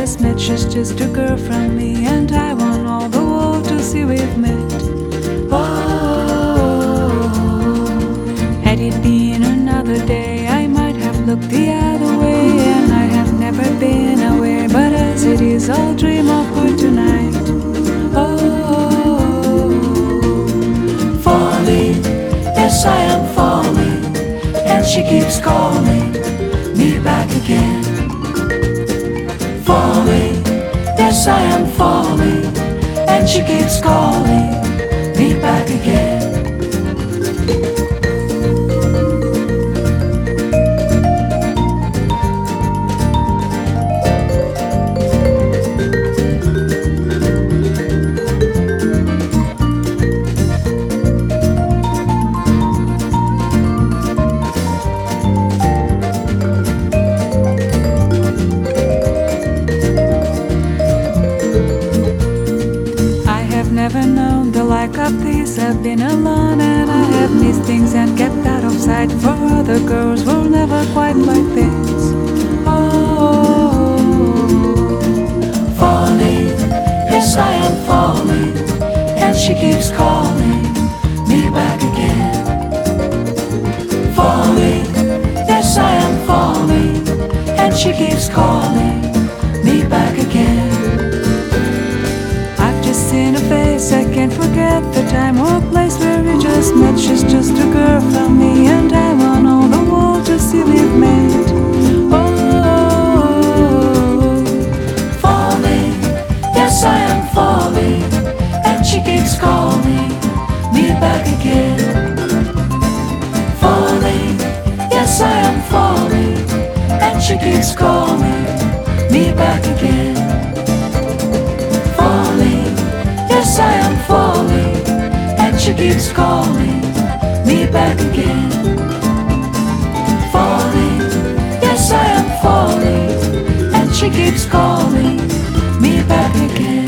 just met. She's just a girl from me, and I want all the world to see we've met. Oh, had it been another day, I might have looked the other way, and I have never been aware. But as it is, I'll dream of her tonight. Oh, falling, yes I am falling, and she keeps calling me back again. Falling, yes I am falling, and she keeps calling me back again. Never known the like of this. I've been alone and I have missed things and kept out of sight. For other girls were never quite like this. Oh, falling, yes I am falling, and she keeps calling me back again. Falling, yes I am falling, and she keeps calling me back again. In a face I can't forget, the time or place where we just met. She's just a girl from me, and I want all the world to see we've met. Oh, falling, yes I am falling, and she keeps calling me back again. Falling, yes I am falling, and she keeps calling me back again. Yes, I am falling, and she keeps calling me back again. Falling, yes, I am falling, and she keeps calling me back again.